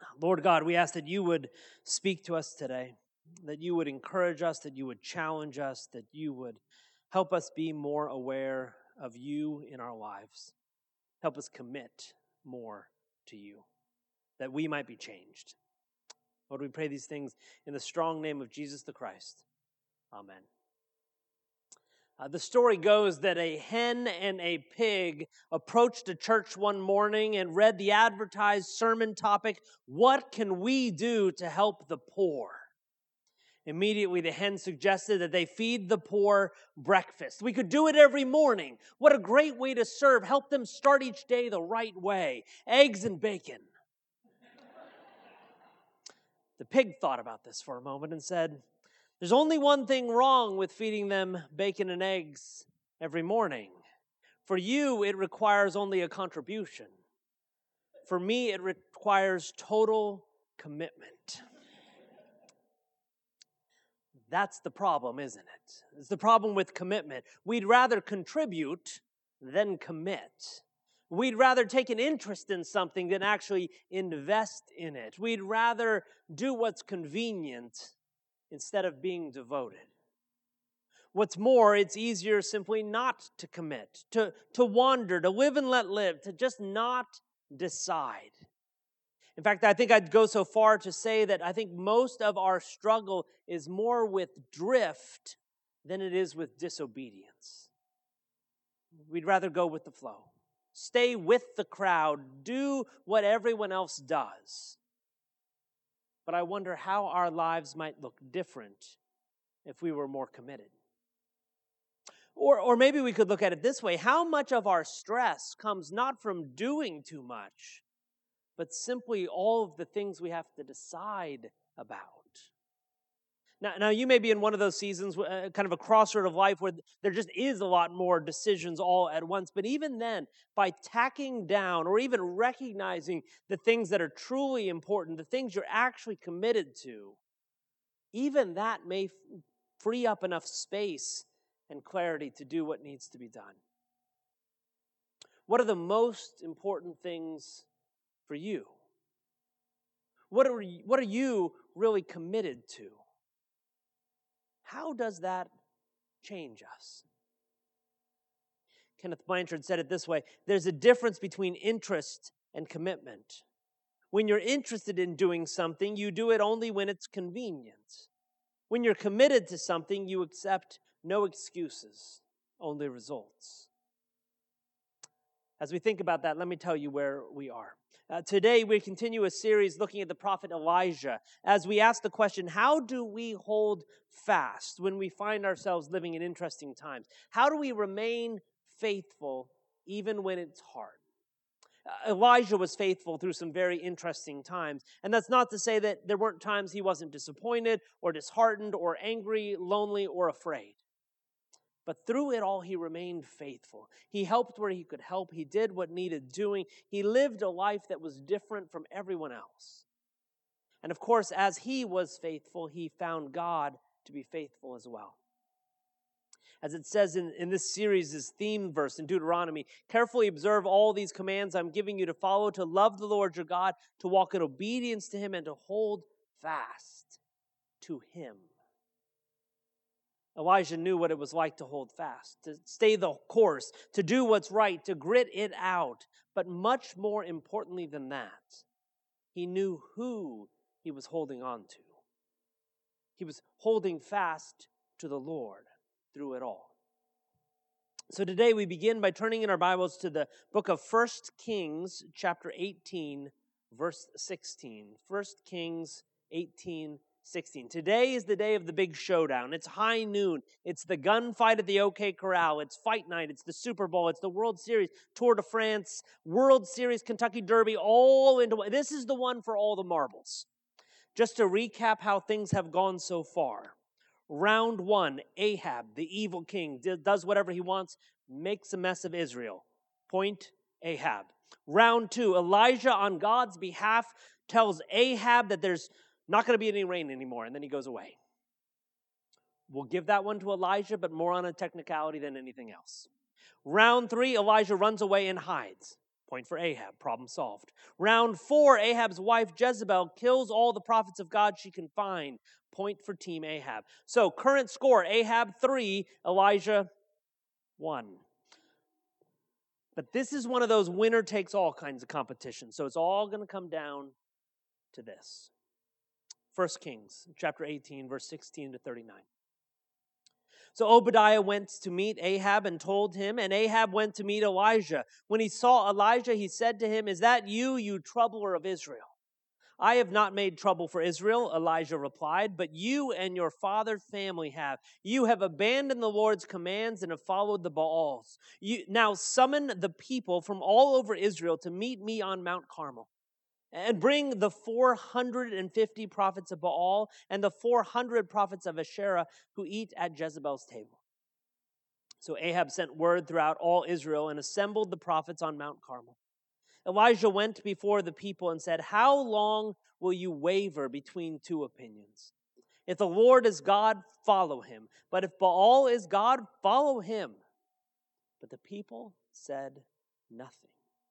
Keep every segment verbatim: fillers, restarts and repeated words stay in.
Lord God, we ask that you would speak to us today, that you would encourage us, that you would challenge us, that you would help us be more aware of you in our lives. Help us commit more to you, that we might be changed. Lord, we pray these things in the strong name of Jesus the Christ. Amen. Uh, the story goes that a hen and a pig approached a church one morning and read the advertised sermon topic, "What can we do to help the poor?" Immediately, the hen suggested that they feed the poor breakfast. We could do it every morning. What a great way to serve. Help them start each day the right way. Eggs and bacon. The pig thought about this for a moment and said, "There's only one thing wrong with feeding them bacon and eggs every morning. For you, it requires only a contribution. For me, it requires total commitment." That's the problem, isn't it? It's the problem with commitment. We'd rather contribute than commit. We'd rather take an interest in something than actually invest in it. We'd rather do what's convenient instead of being devoted. What's more, it's easier simply not to commit, to, to wander, to live and let live, to just not decide. In fact, I think I'd go so far to say that I think most of our struggle is more with drift than it is with disobedience. We'd rather go with the flow. Stay with the crowd. Do what everyone else does. But I wonder how our lives might look different if we were more committed. Or, or maybe we could look at it this way. How much of our stress comes not from doing too much, but simply all of the things we have to decide about? Now, now you may be in one of those seasons, uh, kind of a crossroad of life where there just is a lot more decisions all at once. But even then, by tacking down or even recognizing the things that are truly important, the things you're actually committed to, even that may f- free up enough space and clarity to do what needs to be done. What are the most important things for you? What are, what are you really committed to? How does that change us? Kenneth Blanchard said it this way: there's a difference between interest and commitment. When you're interested in doing something, you do it only when it's convenient. When you're committed to something, you accept no excuses, only results. As we think about that, let me tell you where we are. Uh, today, we continue a series looking at the prophet Elijah as we ask the question, how do we hold fast when we find ourselves living in interesting times? How do we remain faithful even when it's hard? Uh, Elijah was faithful through some very interesting times. And that's not to say that there weren't times he wasn't disappointed or disheartened or angry, lonely, or afraid. But through it all, he remained faithful. He helped where he could help. He did what needed doing. He lived a life that was different from everyone else. And of course, as he was faithful, he found God to be faithful as well. As it says in, in this series' theme verse in Deuteronomy, carefully observe all these commands I'm giving you to follow, to love the Lord your God, to walk in obedience to him, and to hold fast to him. Elijah knew what it was like to hold fast, to stay the course, to do what's right, to grit it out. But much more importantly than that, he knew who he was holding on to. He was holding fast to the Lord through it all. So today we begin by turning in our Bibles to the book of First Kings, chapter eighteen, verse sixteen. First Kings eighteen, sixteen. Today is the day of the big showdown. It's high noon. It's the gunfight at the OK Corral. It's fight night. It's the Super Bowl. It's the World Series, Tour de France, World Series, Kentucky Derby, all into one. This is the one for all the marbles. Just to recap how things have gone so far. Round one, Ahab, the evil king, does whatever he wants, makes a mess of Israel. Point, Ahab. Round two, Elijah on God's behalf tells Ahab that there's not going to be any rain anymore, and then he goes away. We'll give that one to Elijah, but more on a technicality than anything else. Round three, Elijah runs away and hides. Point for Ahab. Problem solved. Round four, Ahab's wife Jezebel kills all the prophets of God she can find. Point for Team Ahab. So current score, Ahab three, Elijah one. But this is one of those winner takes all kinds of competitions. So it's all going to come down to this. First Kings, chapter eighteen, verse sixteen to thirty-nine. So Obadiah went to meet Ahab and told him, and Ahab went to meet Elijah. When he saw Elijah, he said to him, "Is that you, you troubler of Israel?" "I have not made trouble for Israel," Elijah replied, "but you and your father's family have. You have abandoned the Lord's commands and have followed the Baals. You, now summon the people from all over Israel to meet me on Mount Carmel. And bring the four hundred fifty prophets of Baal and the four hundred prophets of Asherah who eat at Jezebel's table." So Ahab sent word throughout all Israel and assembled the prophets on Mount Carmel. Elijah went before the people and said, "How long will you waver between two opinions? If the Lord is God, follow him. But if Baal is God, follow him." But the people said nothing.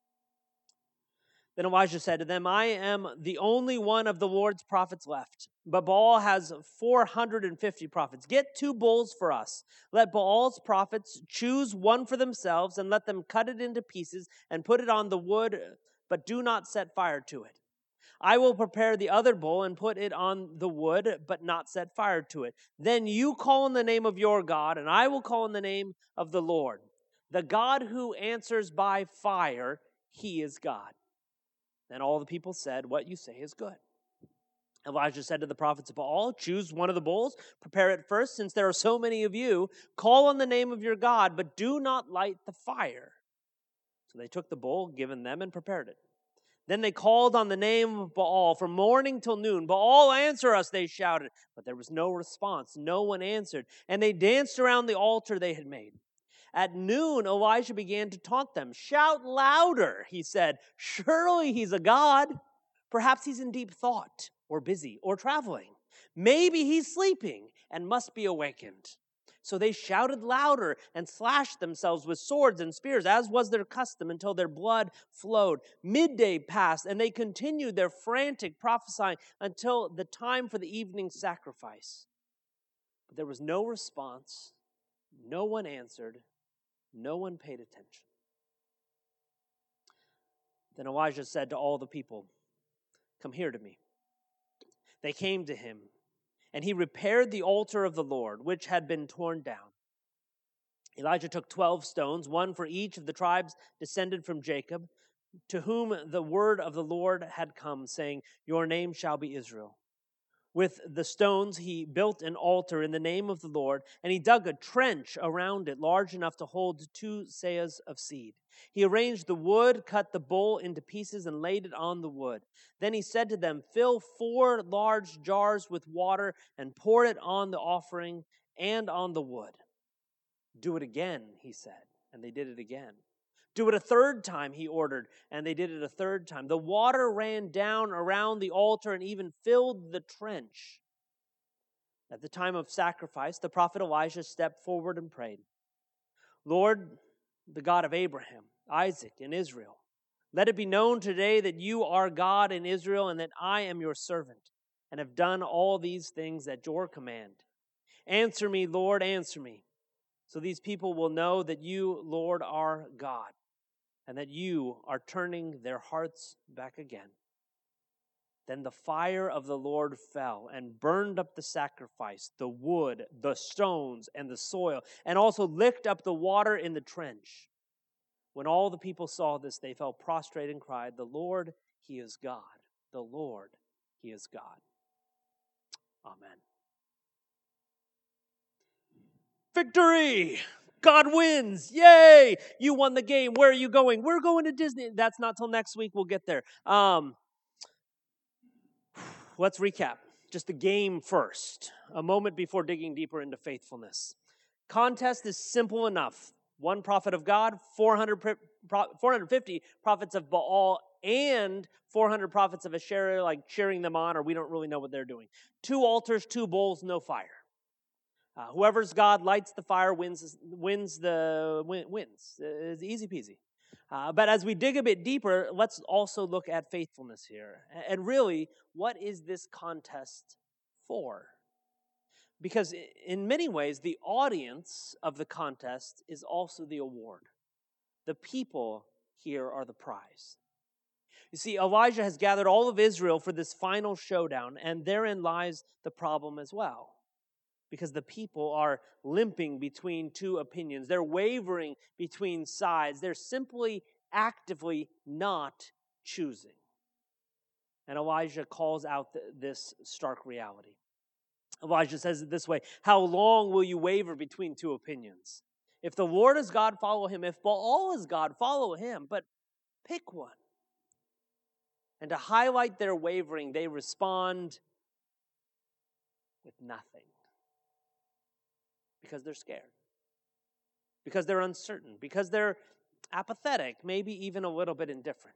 Then Elijah said to them, "I am the only one of the Lord's prophets left, but Baal has four hundred fifty prophets. Get two bulls for us. Let Baal's prophets choose one for themselves, and let them cut it into pieces and put it on the wood, but do not set fire to it. I will prepare the other bull and put it on the wood, but not set fire to it. Then you call in the name of your God, and I will call in the name of the Lord. The God who answers by fire, he is God." Then all the people said, "What you say is good." Elijah said to the prophets of Baal, "Choose one of the bulls, prepare it first, since there are so many of you. Call on the name of your God, but do not light the fire." So they took the bull given them and prepared it. Then they called on the name of Baal from morning till noon. "Baal, answer us," they shouted. But there was no response. No one answered. And they danced around the altar they had made. At noon, Elijah began to taunt them. "Shout louder," he said. "Surely he's a god. Perhaps he's in deep thought, or busy, or traveling. Maybe he's sleeping and must be awakened." So they shouted louder and slashed themselves with swords and spears, as was their custom, until their blood flowed. Midday passed, and they continued their frantic prophesying until the time for the evening sacrifice. But there was no response. No one answered. No one paid attention. Then Elijah said to all the people, "Come here to me." They came to him, and he repaired the altar of the Lord, which had been torn down. Elijah took twelve stones, one for each of the tribes descended from Jacob, to whom the word of the Lord had come, saying, "Your name shall be Israel." With the stones he built an altar in the name of the Lord, and he dug a trench around it large enough to hold two seahs of seed. He arranged the wood, cut the bull into pieces, and laid it on the wood. Then he said to them, "Fill four large jars with water and pour it on the offering and on the wood." "Do it again," he said, and they did it again. "Do it a third time," he ordered, and they did it a third time. The water ran down around the altar and even filled the trench. At the time of sacrifice, the prophet Elijah stepped forward and prayed, "Lord, the God of Abraham, Isaac, and Israel, let it be known today that you are God in Israel and that I am your servant and have done all these things at your command. Answer me, Lord, answer me, so these people will know that you, Lord, are God, and that you are turning their hearts back again." Then the fire of the Lord fell and burned up the sacrifice, the wood, the stones, and the soil, and also licked up the water in the trench. When all the people saw this, they fell prostrate and cried, "The Lord, he is God. The Lord, he is God." Amen. Victory! God wins. Yay! You won the game. Where are you going? We're going to Disney. That's not till next week. We'll get there. Um, let's recap. Just the game first. A moment before digging deeper into faithfulness. Contest is simple enough. One prophet of God, four hundred, four hundred fifty prophets of Baal, and four hundred prophets of Asherah, like cheering them on, or we don't really know what they're doing. Two altars, two bowls, no fire. Uh, whoever's God lights the fire wins. Wins the win, wins. It's easy peasy. Uh, but as we dig a bit deeper, let's also look at faithfulness here. And really, what is this contest for? Because in many ways, the audience of the contest is also the award. The people here are the prize. You see, Elijah has gathered all of Israel for this final showdown, and therein lies the problem as well. Because the people are limping between two opinions. They're wavering between sides. They're simply actively not choosing. And Elijah calls out th- this stark reality. Elijah says it this way: how long will you waver between two opinions? If the Lord is God, follow him. If Baal is God, follow him. But pick one. And to highlight their wavering, they respond with nothing. Because they're scared. Because they're uncertain. Because they're apathetic, maybe even a little bit indifferent.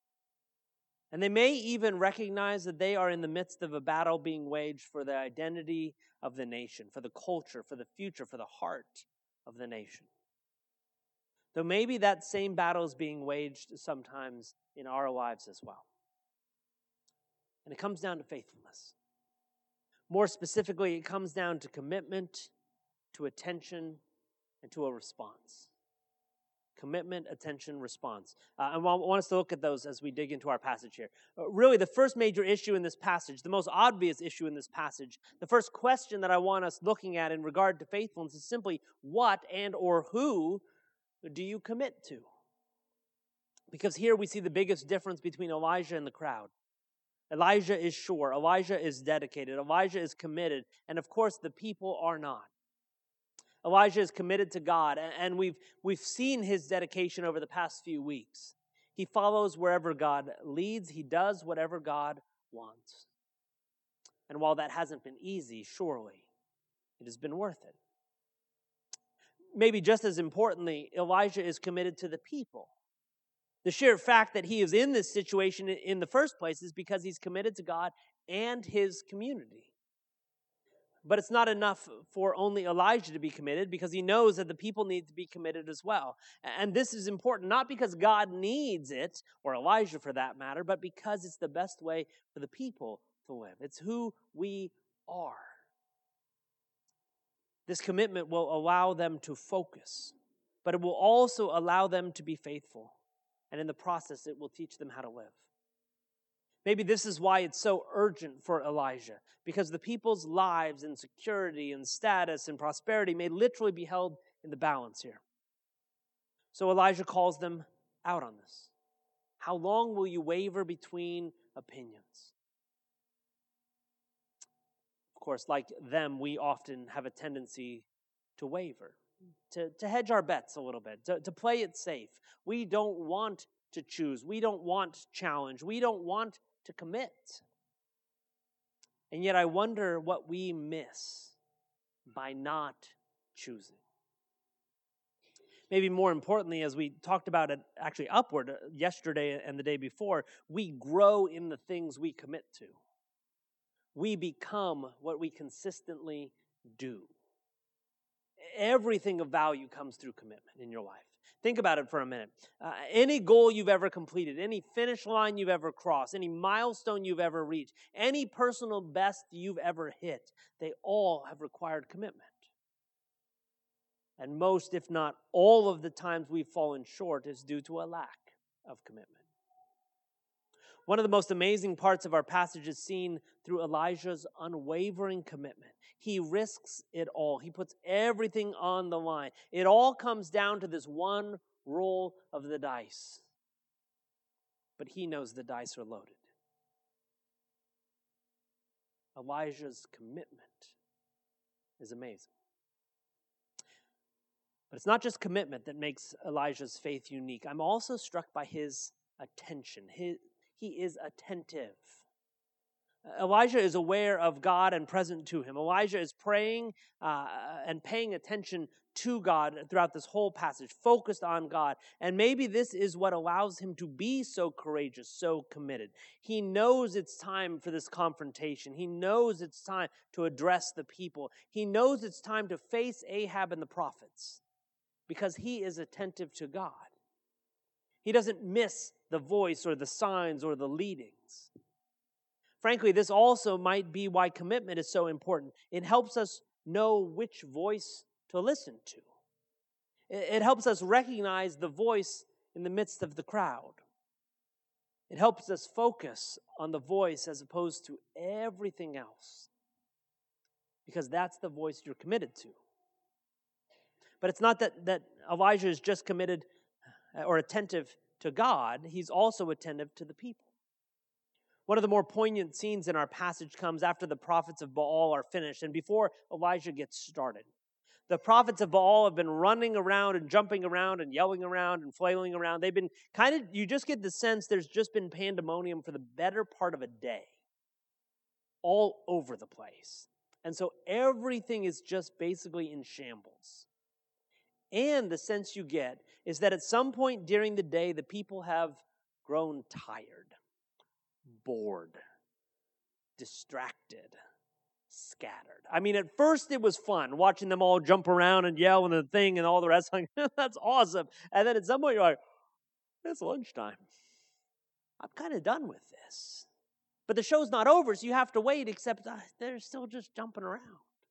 And they may even recognize that they are in the midst of a battle being waged for the identity of the nation, for the culture, for the future, for the heart of the nation. Though maybe that same battle is being waged sometimes in our lives as well. And it comes down to faithfulness. More specifically, it comes down to commitment, to attention, and to a response. Commitment, attention, response. Uh, I want us to look at those as we dig into our passage here. Uh, really, the first major issue in this passage, the most obvious issue in this passage, the first question that I want us looking at in regard to faithfulness is simply, what and or who do you commit to? Because here we see the biggest difference between Elijah and the crowd. Elijah is sure. Elijah is dedicated. Elijah is committed. And of course, the people are not. Elijah is committed to God, and we've, we've seen his dedication over the past few weeks. He follows wherever God leads. He does whatever God wants. And while that hasn't been easy, surely it has been worth it. Maybe just as importantly, Elijah is committed to the people. The sheer fact that he is in this situation in the first place is because he's committed to God and his community. But it's not enough for only Elijah to be committed, because he knows that the people need to be committed as well. And this is important, not because God needs it, or Elijah for that matter, but because it's the best way for the people to live. It's who we are. This commitment will allow them to focus, but it will also allow them to be faithful. And in the process, it will teach them how to live. Maybe this is why it's so urgent for Elijah, because the people's lives and security and status and prosperity may literally be held in the balance here. So Elijah calls them out on this. How long will you waver between opinions? Of course, like them, we often have a tendency to waver, to, to hedge our bets a little bit, to, to play it safe. We don't want to choose. We don't want challenge. We don't want to commit. And yet I wonder what we miss by not choosing. Maybe more importantly, as we talked about it actually upward yesterday and the day before, we grow in the things we commit to. We become what we consistently do. Everything of value comes through commitment in your life. Think about it for a minute. Uh, any goal you've ever completed, any finish line you've ever crossed, any milestone you've ever reached, any personal best you've ever hit, they all have required commitment. And most, if not all of the times we've fallen short is due to a lack of commitment. One of the most amazing parts of our passage is seen through Elijah's unwavering commitment. He risks it all. He puts everything on the line. It all comes down to this one roll of the dice. But he knows the dice are loaded. Elijah's commitment is amazing. But it's not just commitment that makes Elijah's faith unique. I'm also struck by his attention. His, he is attentive. Elijah is aware of God and present to him. Elijah is praying uh, and paying attention to God throughout this whole passage, focused on God. And maybe this is what allows him to be so courageous, so committed. He knows it's time for this confrontation. He knows it's time to address the people. He knows it's time to face Ahab and the prophets because he is attentive to God. He doesn't miss the voice or the signs or the leadings. Frankly, this also might be why commitment is so important. It helps us know which voice to listen to. It helps us recognize the voice in the midst of the crowd. It helps us focus on the voice as opposed to everything else, because that's the voice you're committed to. But it's not that, that Elijah is just committed or attentive to God. He's also attentive to the people. One of the more poignant scenes in our passage comes after the prophets of Baal are finished and before Elijah gets started. The prophets of Baal have been running around and jumping around and yelling around and flailing around. They've been kind of, you just get the sense there's just been pandemonium for the better part of a day. All over the place. And so everything is just basically in shambles. And the sense you get is that at some point during the day, the people have grown tired, bored, distracted, scattered. I mean, at first it was fun watching them all jump around and yell and the thing and all the rest. Like, that's awesome. And then at some point you're like, it's lunchtime. I'm kind of done with this. But the show's not over, so you have to wait, except uh, they're still just jumping around.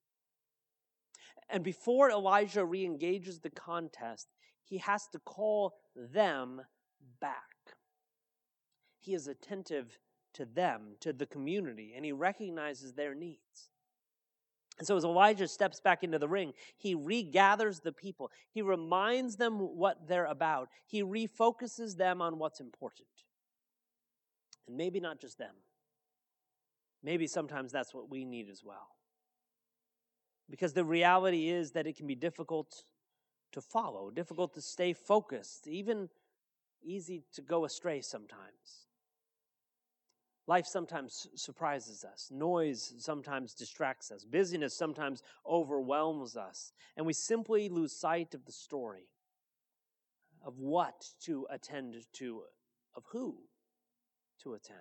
And before Elijah re-engages the contest, he has to call them back. He is attentive to them, to the community, and he recognizes their needs. And so as Elijah steps back into the ring, he regathers the people. He reminds them what they're about. He refocuses them on what's important. And maybe not just them. Maybe sometimes that's what we need as well. Because the reality is that it can be difficult to follow, difficult to stay focused, even easy to go astray sometimes. Life sometimes surprises us. Noise sometimes distracts us. Busyness sometimes overwhelms us. And we simply lose sight of the story, of what to attend to, of who to attend.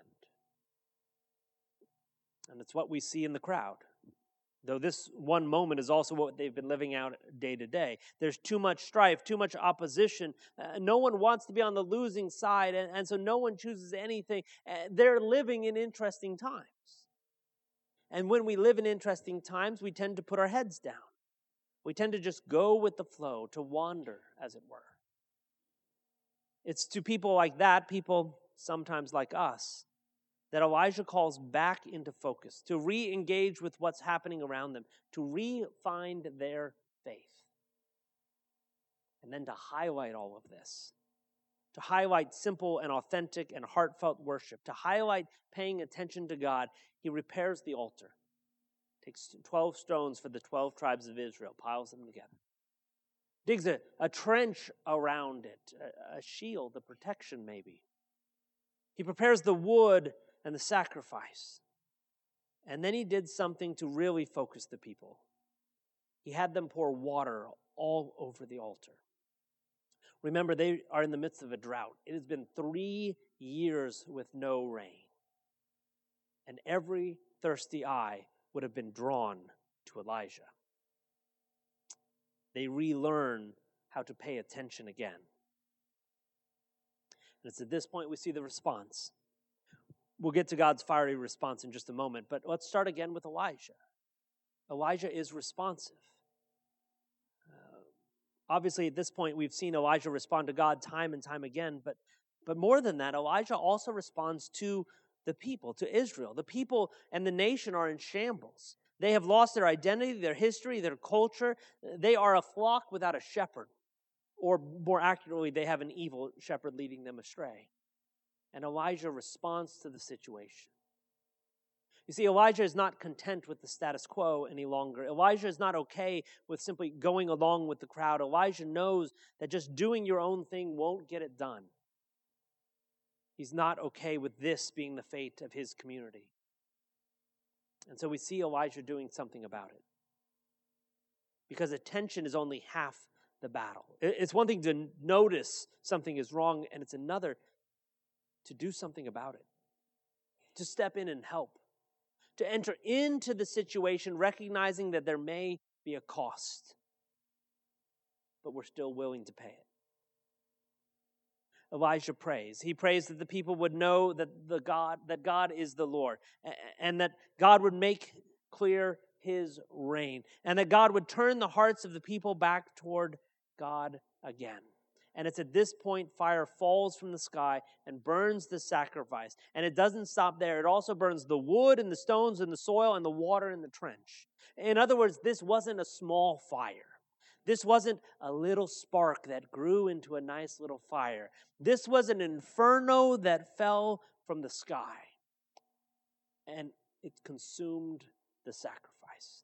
And it's what we see in the crowd. Though this one moment is also what they've been living out day to day. There's too much strife, too much opposition. Uh, no one wants to be on the losing side, and, and so no one chooses anything. Uh, they're living in interesting times. And when we live in interesting times, we tend to put our heads down. We tend to just go with the flow, to wander, as it were. It's to people like that, people sometimes like us, that Elijah calls back into focus, to re-engage with what's happening around them, to re-find their faith. And then to highlight all of this, to highlight simple and authentic and heartfelt worship, to highlight paying attention to God, he repairs the altar, takes twelve stones for the twelve tribes of Israel, piles them together, digs a, a trench around it, a, a shield, a protection maybe. He prepares the wood and the sacrifice. And then he did something to really focus the people. He had them pour water all over the altar. Remember, they are in the midst of a drought. It has been three years with no rain. And every thirsty eye would have been drawn to Elijah. They relearn how to pay attention again. And it's at this point we see the response. We'll get to God's fiery response in just a moment, but let's start again with Elijah. Elijah is responsive. Uh, obviously, at this point, we've seen Elijah respond to God time and time again, but, but more than that, Elijah also responds to the people, to Israel. The people and the nation are in shambles. They have lost their identity, their history, their culture. They are a flock without a shepherd, or more accurately, they have an evil shepherd leading them astray. And Elijah responds to the situation. You see, Elijah is not content with the status quo any longer. Elijah is not okay with simply going along with the crowd. Elijah knows that just doing your own thing won't get it done. He's not okay with this being the fate of his community. And so we see Elijah doing something about it. Because attention is only half the battle. It's one thing to notice something is wrong, and it's another to do something about it, to step in and help, to enter into the situation recognizing that there may be a cost, but we're still willing to pay it. Elijah prays. He prays that the people would know that the God that God is the Lord, and that God would make clear his reign, and that God would turn the hearts of the people back toward God again. And it's at this point fire falls from the sky and burns the sacrifice. And it doesn't stop there. It also burns the wood and the stones and the soil and the water in the trench. In other words, this wasn't a small fire. This wasn't a little spark that grew into a nice little fire. This was an inferno that fell from the sky. And it consumed the sacrifice.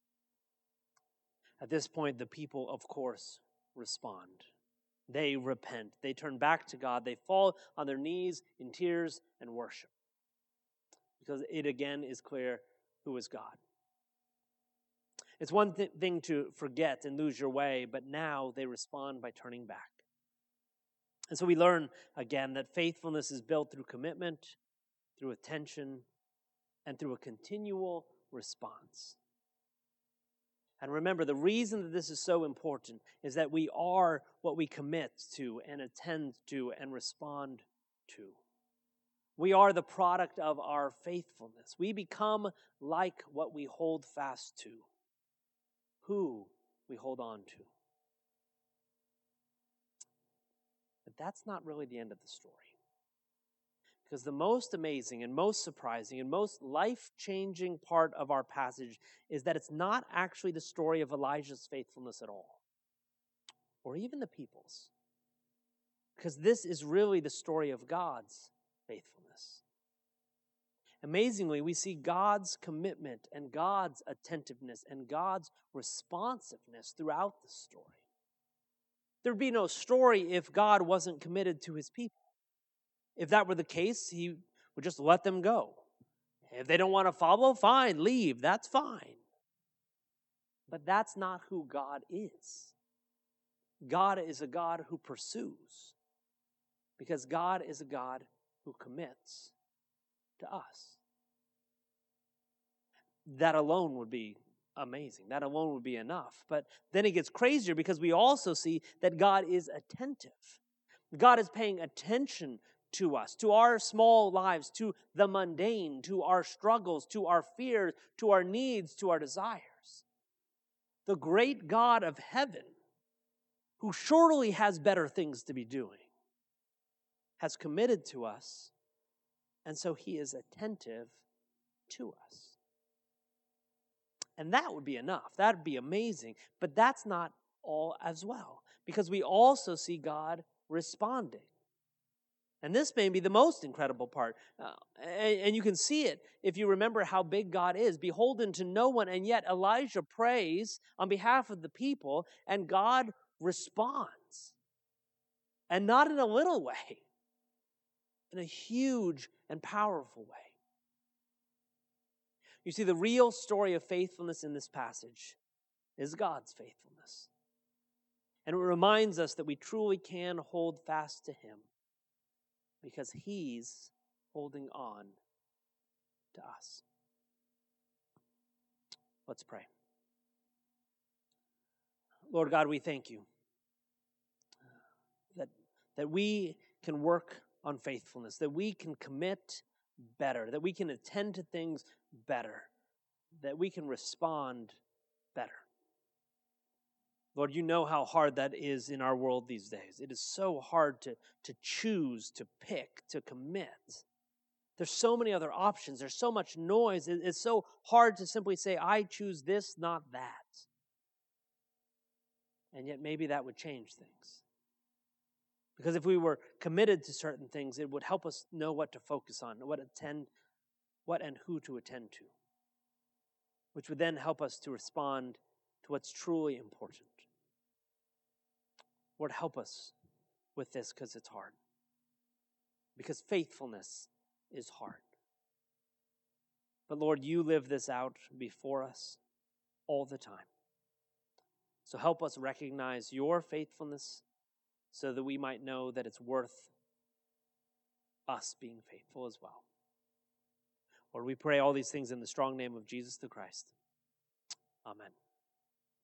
At this point, the people, of course, respond. They repent. They turn back to God. They fall on their knees in tears and worship. Because it again is clear who is God. It's one th- thing to forget and lose your way, but now they respond by turning back. And so we learn again that faithfulness is built through commitment, through attention, and through a continual response. And remember, the reason that this is so important is that we are what we commit to and attend to and respond to. We are the product of our faithfulness. We become like what we hold fast to, who we hold on to. But that's not really the end of the story. Because the most amazing and most surprising and most life-changing part of our passage is that it's not actually the story of Elijah's faithfulness at all, or even the people's. Because this is really the story of God's faithfulness. Amazingly, we see God's commitment and God's attentiveness and God's responsiveness throughout the story. There'd be no story if God wasn't committed to his people. If that were the case, he would just let them go. If they don't want to follow, fine, leave. That's fine. But that's not who God is. God is a God who pursues, because God is a God who commits to us. That alone would be amazing. That alone would be enough. But then it gets crazier because we also see that God is attentive. God is paying attention to us, to our small lives, to the mundane, to our struggles, to our fears, to our needs, to our desires. The great God of heaven, who surely has better things to be doing, has committed to us, and so he is attentive to us. And that would be enough. That would be amazing. But that's not all as well, because we also see God responding. And this may be the most incredible part. Uh, and, and you can see it if you remember how big God is, beholden to no one. And yet Elijah prays on behalf of the people, and God responds. And not in a little way, in a huge and powerful way. You see, the real story of faithfulness in this passage is God's faithfulness. And it reminds us that we truly can hold fast to him, because he's holding on to us. Let's pray. Lord God, we thank you that, that we can work on faithfulness, that we can commit better, that we can attend to things better, that we can respond better. Lord, you know how hard that is in our world these days. It is so hard to, to choose, to pick, to commit. There's so many other options. There's so much noise. It, it's so hard to simply say, I choose this, not that. And yet maybe that would change things. Because if we were committed to certain things, it would help us know what to focus on, what attend, what and who to attend to, which would then help us to respond to what's truly important. Lord, help us with this, because it's hard. Because faithfulness is hard. But Lord, you live this out before us all the time. So help us recognize your faithfulness so that we might know that it's worth us being faithful as well. Lord, we pray all these things in the strong name of Jesus the Christ. Amen.